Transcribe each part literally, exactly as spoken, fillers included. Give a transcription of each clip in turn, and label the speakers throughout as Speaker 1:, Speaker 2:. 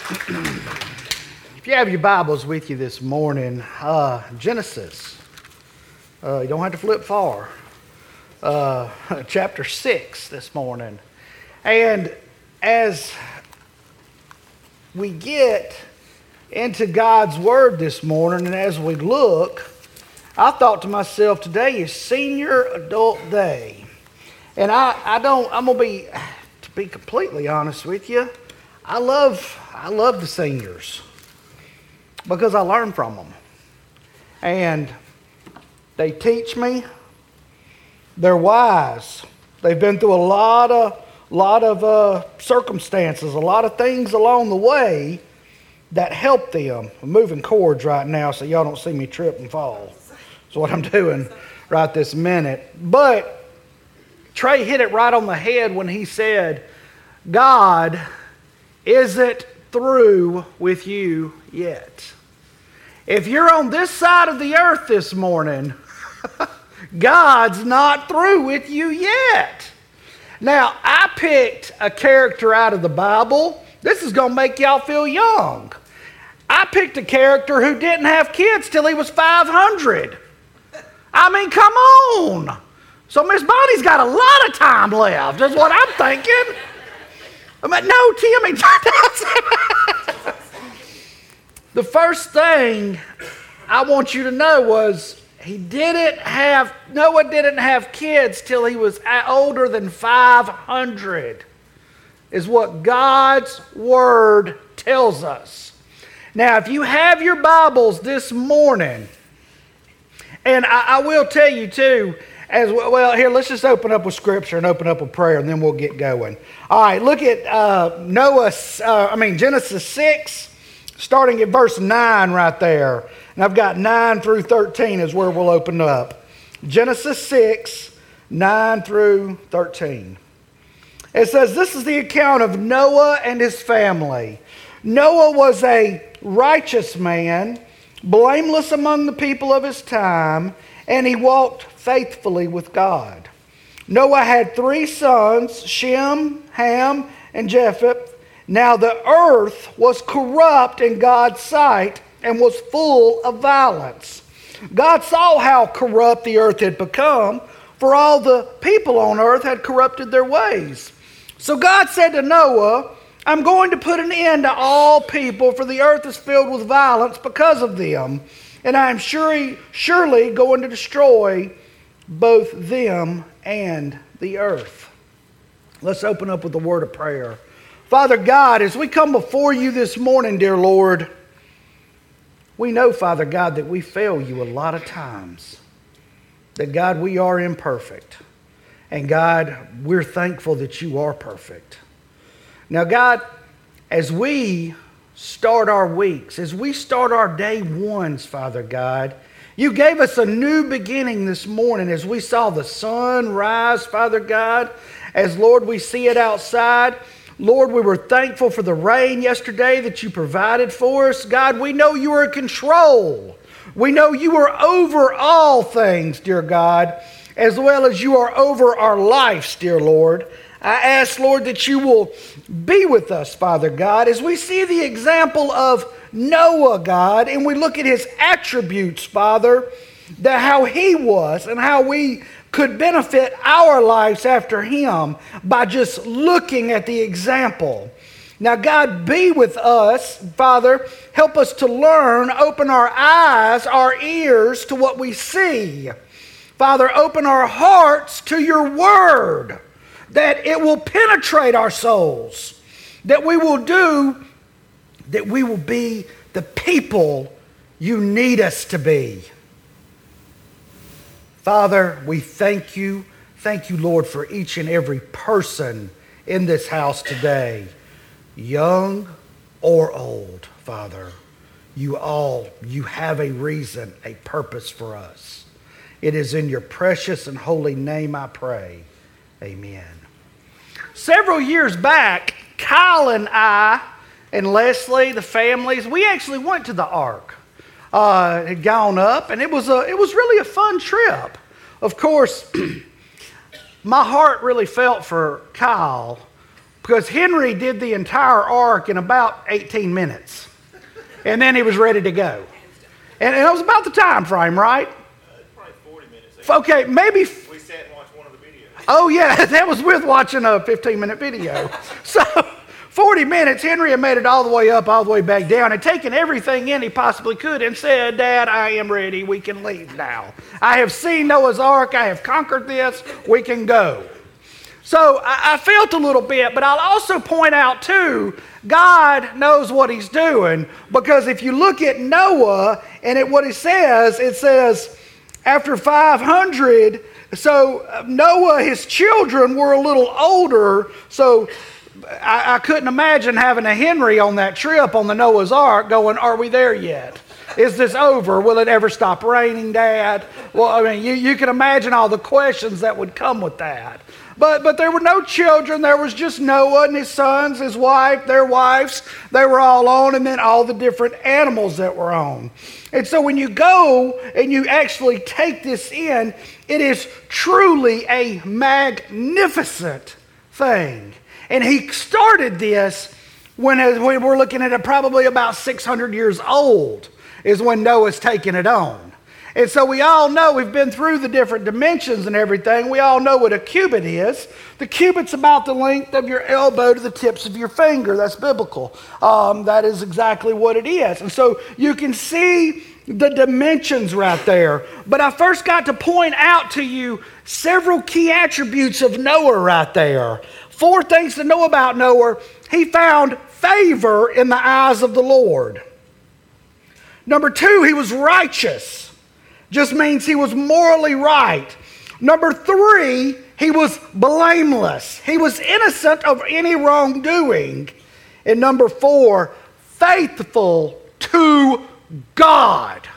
Speaker 1: If you have your Bibles with you this morning, uh, Genesis, uh, you don't have to flip far, uh, chapter six this morning. And as we get into God's Word this morning, and as we look, I thought to myself, today is Senior Adult Day. And I, I don't, I'm going to be, to be completely honest with you, I love, I love the seniors because I learn from them. And they teach me. They're wise. They've been through a lot of, lot of uh, circumstances, a lot of things along the way that help them. I'm moving cords right now so y'all don't see me trip and fall. That's what I'm doing right this minute. But Trey hit it right on the head when he said, God isn't through with you yet. If you're on this side of the earth this morning, God's not through with you yet. Now, I picked a character out of the Bible. This is going to make y'all feel young. I picked a character who didn't have kids till he was five hundred. I mean, come on. So Miss Bonnie's got a lot of time left, is what I'm thinking. I mean, no, Timmy. The first thing I want you to know was he didn't have, Noah didn't have kids till he was older than five hundred, is what God's Word tells us. Now, if you have your Bibles this morning, and I, I will tell you too, as well, well, here, let's just open up with Scripture and open up with prayer, and then we'll get going. All right, look at uh, Noah, uh, I mean Genesis six, starting at verse nine right there. And I've got nine through thirteen is where we'll open up. Genesis six, nine through thirteen. It says, this is the account of Noah and his family. Noah was a righteous man, blameless among the people of his time, and he walked faithfully with God. Noah had three sons, Shem, Ham, and Japheth. Now the earth was corrupt in God's sight and was full of violence. God saw how corrupt the earth had become, for all the people on earth had corrupted their ways. So God said to Noah, I'm going to put an end to all people, for the earth is filled with violence because of them. And I am sure, surely going to destroy both them and the earth. Let's open up with a word of prayer. Father God, as we come before you this morning, dear Lord, we know, Father God, that we fail you a lot of times. That, God, we are imperfect. And, God, we're thankful that you are perfect. Now, God, as we start our weeks, as we start our day ones, Father God, you gave us a new beginning this morning as we saw the sun rise, Father God, as, Lord, we see it outside. Lord, we were thankful for the rain yesterday that you provided for us. God, we know you are in control. We know you are over all things, dear God, as well as you are over our lives, dear Lord. I ask, Lord, that you will be with us, Father God, as we see the example of Noah, God, and we look at his attributes, Father, that how he was and how we could benefit our lives after him by just looking at the example. Now, God, be with us, Father. Help us to learn. Open our eyes, our ears to what we see. Father, open our hearts to your word, that it will penetrate our souls, that we will do, that we will be the people you need us to be. Father, we thank you. Thank you, Lord, for each and every person in this house today, young or old, Father. You all, you have a reason, a purpose for us. It is in your precious and holy name I pray. Amen. Several years back, Kyle and I and Leslie, the families, we actually went to the Ark. Uh, had gone up, and it was a it was really a fun trip. Of course, my heart really felt for Kyle because Henry did the entire ark in about eighteen minutes. And then he was ready to go. And it was about the time frame, right?
Speaker 2: Uh, probably forty minutes.
Speaker 1: Okay, maybe...
Speaker 2: We sat and watched one of the videos.
Speaker 1: Oh, yeah, that was with watching a fifteen-minute video. So, forty minutes, Henry had made it all the way up, all the way back down, and taken everything in he possibly could and said, Dad, I am ready. We can leave now. I have seen Noah's Ark. I have conquered this. We can go. So, I, I felt a little bit, but I'll also point out, too, God knows what he's doing, because if you look at Noah and at what he says, it says, after five hundred, so Noah, his children were a little older, so I, I couldn't imagine having a Henry on that trip on the Noah's Ark going, are we there yet? Is this over? Will it ever stop raining, Dad? Well, I mean, you, you can imagine all the questions that would come with that. But but there were no children. There was just Noah and his sons, his wife, their wives. They were all on, and then all the different animals that were on. And so when you go and you actually take this in, it is truly a magnificent thing. And he started this when, when we're looking at it probably about six hundred years old is when Noah's taking it on. And so we all know, we've been through the different dimensions and everything. We all know what a cubit is. The cubit's about the length of your elbow to the tips of your finger. That's biblical. Um, that is exactly what it is. And so you can see the dimensions right there. But I first got to point out to you several key attributes of Noah right there. Four things to know about Noah. He found favor in the eyes of the Lord. Number two, he was righteous. Just means he was morally right. Number three, he was blameless. He was innocent of any wrongdoing. And number four, faithful to God.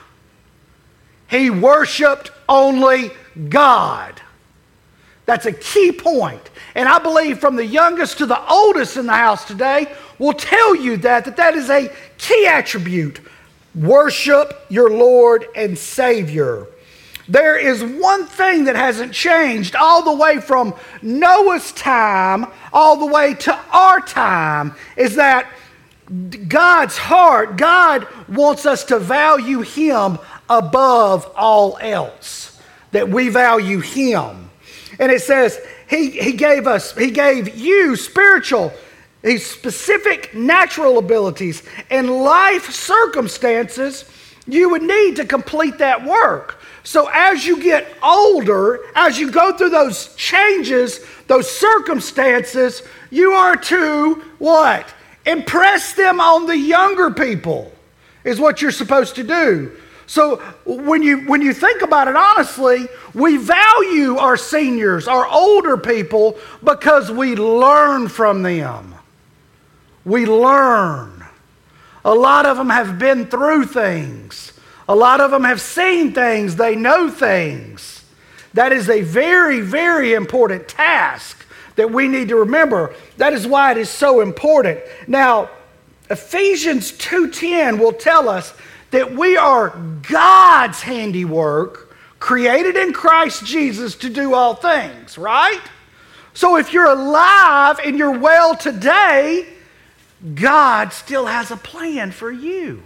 Speaker 1: He worshiped only God. That's a key point. And I believe from the youngest to the oldest in the house today will tell you that, that that is a key attribute. Worship your Lord and Savior. There is one thing that hasn't changed all the way from Noah's time all the way to our time, is that God's heart, God wants us to value Him above all else, that we value Him. And it says He, he gave us, He gave you spiritual These specific natural abilities and life circumstances you would need to complete that work. So as you get older, as you go through those changes, those circumstances, you are to what? Impress them on the younger people is what you're supposed to do. So when you when you think about it honestly, we value our seniors, our older people, because we learn from them. We learn. A lot of them have been through things. A lot of them have seen things. They know things. That is a very, very important task that we need to remember. That is why it is so important. Now, Ephesians two ten will tell us that we are God's handiwork, created in Christ Jesus to do all things, right? So if you're alive and you're well today, God still has a plan for you.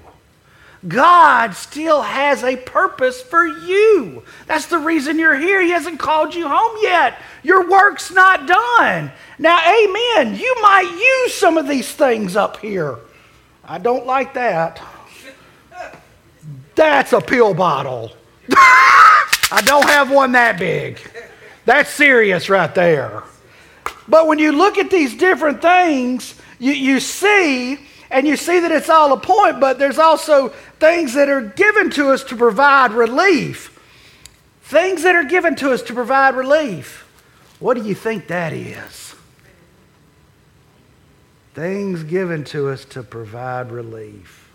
Speaker 1: God still has a purpose for you. That's the reason you're here. He hasn't called you home yet. Your work's not done. Now, amen, you might use some of these things up here. I don't like that. That's a pill bottle. I don't have one that big. That's serious right there. But when you look at these different things, You, you see, and you see that it's all a point, but there's also things that are given to us to provide relief. Things that are given to us to provide relief. What do you think that is? Things given to us to provide relief.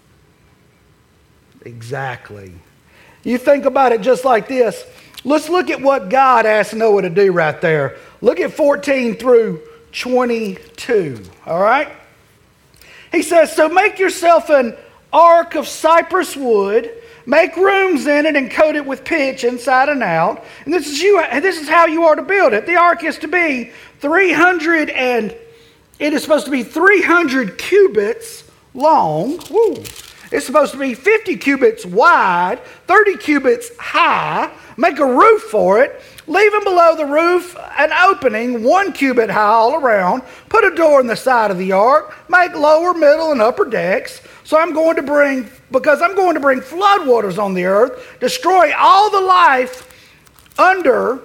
Speaker 1: Exactly. You think about it just like this. Let's look at what God asked Noah to do right there. Look at fourteen through twenty-two, all right? He says, so make yourself an ark of cypress wood, make rooms in it and coat it with pitch inside and out. And this is you. This is how you are to build it. The ark is to be three hundred It is supposed to be three hundred cubits long. Woo. It's supposed to be fifty cubits wide, thirty cubits high. Make a roof for it. Leaving below the roof an opening one cubit high all around. Put a door in the side of the ark. Make lower, middle, and upper decks. So I'm going to bring, because I'm going to bring floodwaters on the earth, destroy all the life under.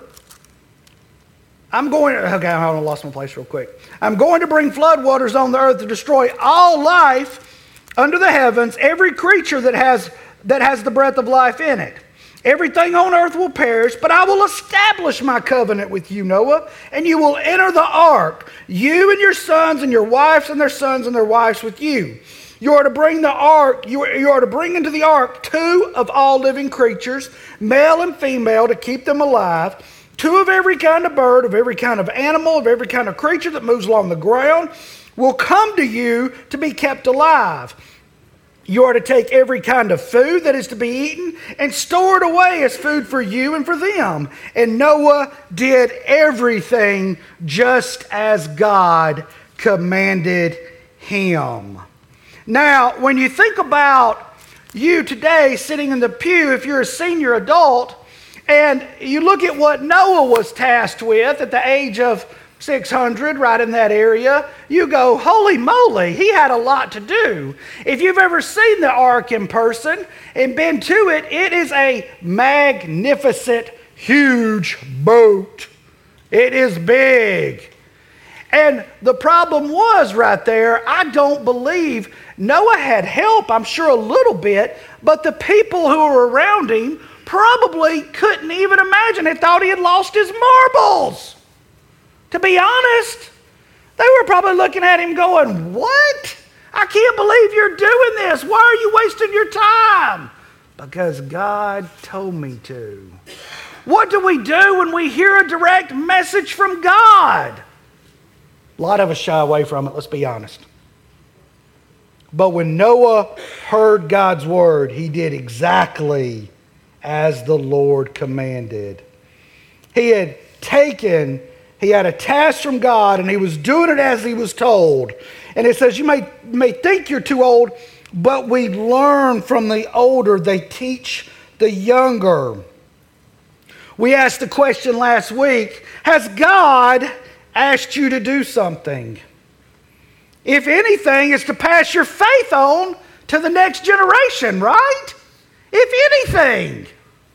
Speaker 1: I'm going to, okay, I lost my place real quick. I'm going to bring floodwaters on the earth to destroy all life under the heavens, every creature that has that has the breath of life in it. Everything on earth will perish, but I will establish my covenant with you, Noah, and you will enter the ark, you and your sons and your wives and their sons and their wives with you. You are to bring the ark, you are, you are to bring into the ark two of all living creatures, male and female, to keep them alive, two of every kind of bird, of every kind of animal, of every kind of creature that moves along the ground, will come to you to be kept alive. You are to take every kind of food that is to be eaten and store it away as food for you and for them. And Noah did everything just as God commanded him. Now, when you think about you today sitting in the pew, if you're a senior adult, and you look at what Noah was tasked with at the age of six hundred, right in that area, you go, holy moly, he had a lot to do. If you've ever seen the ark in person and been to it, it is a magnificent, huge boat. It is big. And the problem was right there, I don't believe Noah had help, I'm sure a little bit, but the people who were around him probably couldn't even imagine. They thought he had lost his marbles. To be honest, they were probably looking at him going, what? I can't believe you're doing this. Why are you wasting your time? Because God told me to. What do we do when we hear a direct message from God? A lot of us shy away from it, let's be honest. But when Noah heard God's word, he did exactly as the Lord commanded. He had taken He had a task from God, and he was doing it as he was told. And it says, you may, may think you're too old, but we learn from the older. They teach the younger. We asked the question last week, has God asked you to do something? If anything, it's to pass your faith on to the next generation, right? If anything.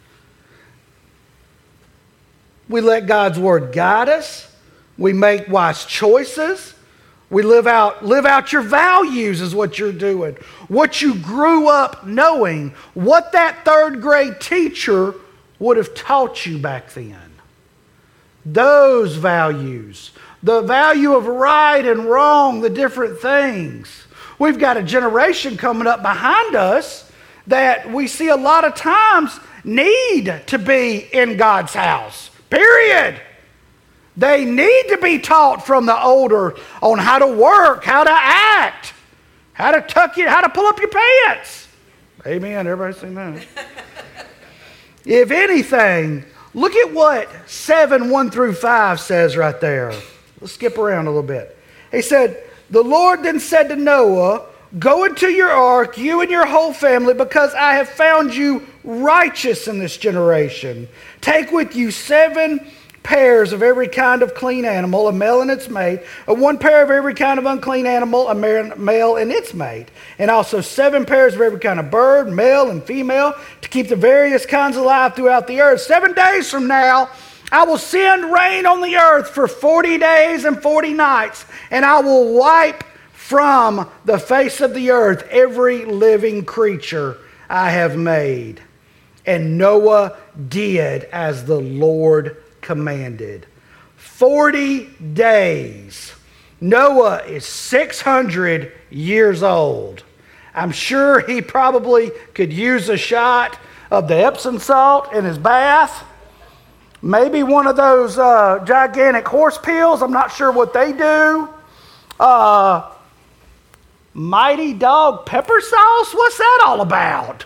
Speaker 1: We let God's word guide us. We make wise choices. We live out, live out your values is what you're doing. What you grew up knowing. What that third grade teacher would have taught you back then. Those values. The value of right and wrong, the different things. We've got a generation coming up behind us that we see a lot of times need to be in God's house. Period. They need to be taught from the older on how to work, how to act, how to tuck you, how to pull up your pants. Amen. Everybody seen that? If anything, look at what seven, one through five says right there. Let's skip around a little bit. He said, the Lord then said to Noah, go into your ark, you and your whole family, because I have found you righteous in this generation. Take with you seven pairs of every kind of clean animal, a male and its mate, and one pair of every kind of unclean animal, a male and its mate, and also seven pairs of every kind of bird, male and female, to keep the various kinds alive throughout the earth. Seven days from now, I will send rain on the earth for forty days and forty nights, and I will wipe from the face of the earth every living creature I have made. And Noah did as the Lord commanded. Forty days. Noah is six hundred years old. I'm sure he probably could use a shot of the Epsom salt in his bath. Maybe one of those uh, gigantic horse pills. I'm not sure what they do. Uh, Mighty Dog pepper sauce? What's that all about?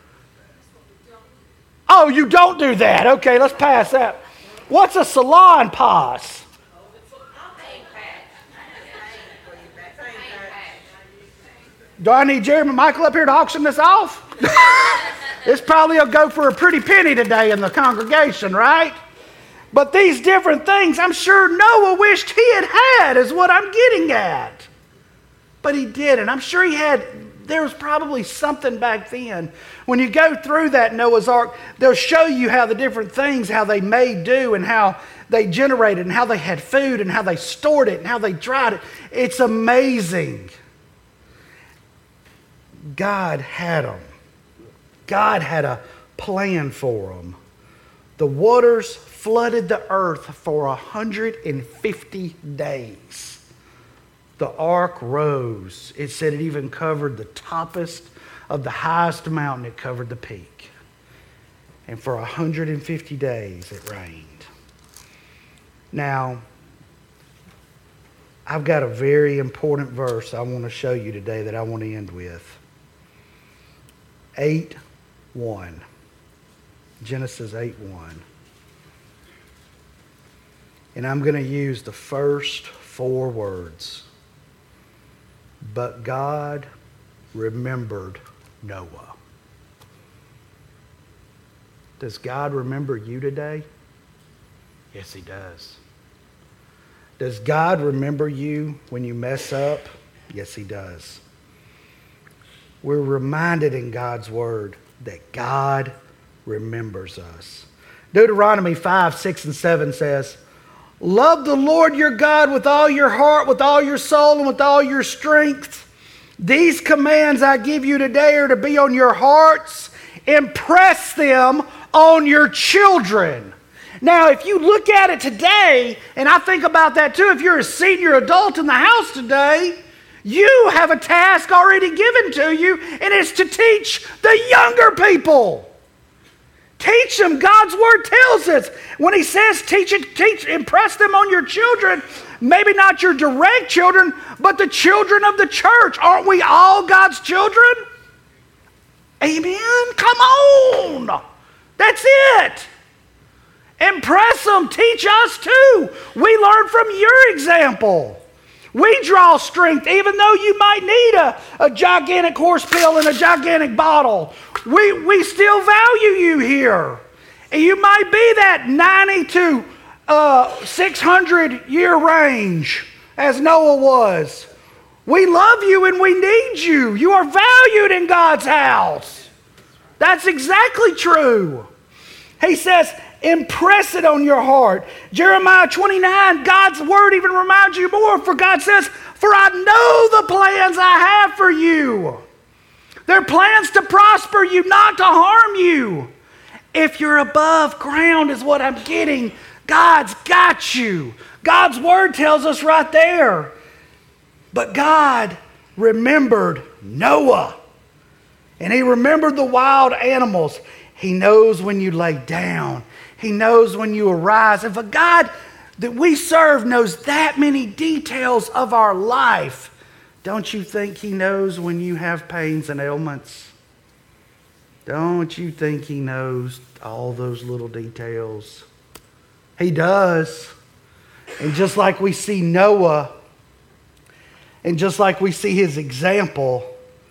Speaker 1: Oh, you don't do that. Okay, let's pass that. What's a salon pass? Do I need Jeremy and Michael up here to auction this off? This probably will go for a pretty penny today in the congregation, right? But these different things, I'm sure Noah wished he had had, is what I'm getting at. But he didn't. I'm sure he had, there was probably something back then. When you go through that Noah's Ark, they'll show you how the different things, how they made do and how they generated and how they had food and how they stored it and how they dried it. It's amazing. God had them. God had a plan for them. The waters flooded the earth for one hundred fifty days. The ark rose. It said it even covered the toppest of the highest mountain. It covered the peak. And for one hundred fifty days it rained. Now, I've got a very important verse I want to show you today that I want to end with. eight one. Genesis eight one. And I'm going to use the first four words. But God remembered Noah. Does God remember you today? Yes, He does. Does God remember you when you mess up? Yes, He does. We're reminded in God's Word that God remembers us. Deuteronomy five, six, and seven says, love the Lord your God with all your heart, with all your soul, and with all your strength. These commands I give you today are to be on your hearts. Impress them on your children. Now, if you look at it today, and I think about that too, if you're a senior adult in the house today, you have a task already given to you, and it's to teach the younger people. Teach them. God's Word tells us. When He says teach it, teach, impress them on your children, maybe not your direct children, but the children of the church. Aren't we all God's children? Amen? Come on. That's it. Impress them. Teach us too. We learn from your example. We draw strength, even though you might need a, a gigantic horse pill in a gigantic bottle. We, we still value you here. And you might be that ninety to uh, six hundred year range as Noah was. We love you and we need you. You are valued in God's house. That's exactly true. He says, impress it on your heart. Jeremiah twenty-nine, God's Word even reminds you more. For God says, for I know the plans I have for you. They're plans to prosper you, not to harm you. If you're above ground is what I'm getting. God's got you. God's Word tells us right there. But God remembered Noah. And He remembered the wild animals. He knows when you lay down. He knows when you arise. If a God that we serve knows that many details of our life, don't you think He knows when you have pains and ailments? Don't you think He knows all those little details? He does. And just like we see Noah, and just like we see his example,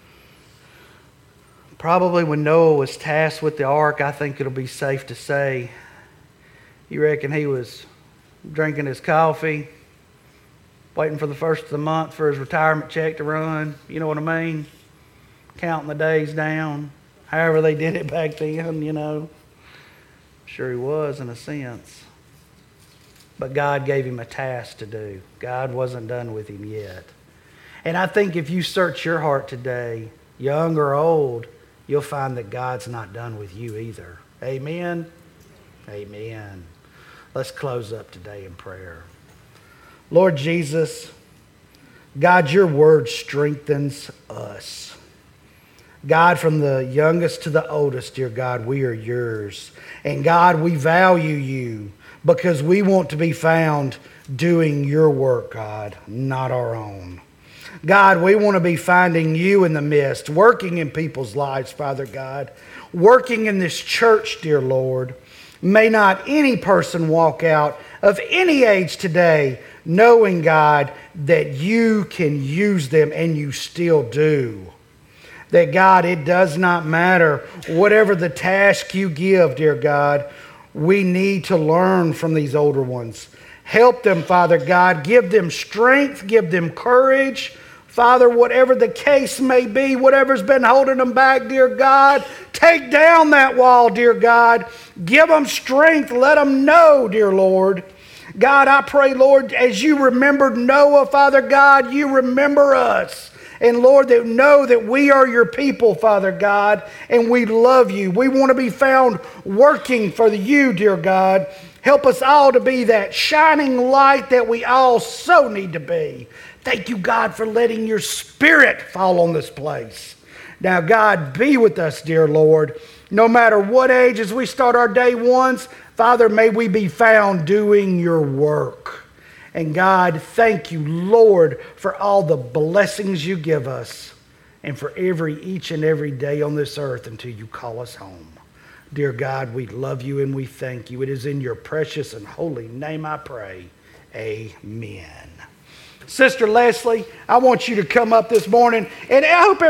Speaker 1: probably when Noah was tasked with the ark, I think it'll be safe to say, you reckon he was drinking his coffee, waiting for the first of the month for his retirement check to run, you know what I mean? Counting the days down, however they did it back then, you know. Sure he was in a sense. But God gave him a task to do. God wasn't done with him yet. And I think if you search your heart today, young or old, you'll find that God's not done with you either. Amen? Amen. Let's close up today in prayer. Lord Jesus, God, your word strengthens us. God, from the youngest to the oldest, dear God, we are yours. And God, we value you because we want to be found doing your work, God, not our own. God, we want to be finding you in the midst, working in people's lives, Father God, working in this church, dear Lord. May not any person walk out of any age today knowing, God, that you can use them, and you still do. that, God, it does not matter whatever the task you give, dear God, we need to learn from these older ones. Help them, Father God. Give them strength. Give them courage. Father, whatever the case may be, whatever's been holding them back, dear God, take down that wall, dear God. Give them strength. Let them know, dear Lord. God, I pray, Lord, as you remembered Noah, Father God, you remember us. And Lord, that know that we are your people, Father God, and we love you. We want to be found working for you, dear God. Help us all to be that shining light that we all so need to be. Thank you, God, for letting your Spirit fall on this place. Now, God, be with us, dear Lord. No matter what age, as we start our day ones, Father, may we be found doing your work. And God, thank you, Lord, for all the blessings you give us and for every each and every day on this earth until you call us home. Dear God, we love you and we thank you. It is in your precious and holy name I pray. Amen. Sister Leslie, I want you to come up this morning, and I hope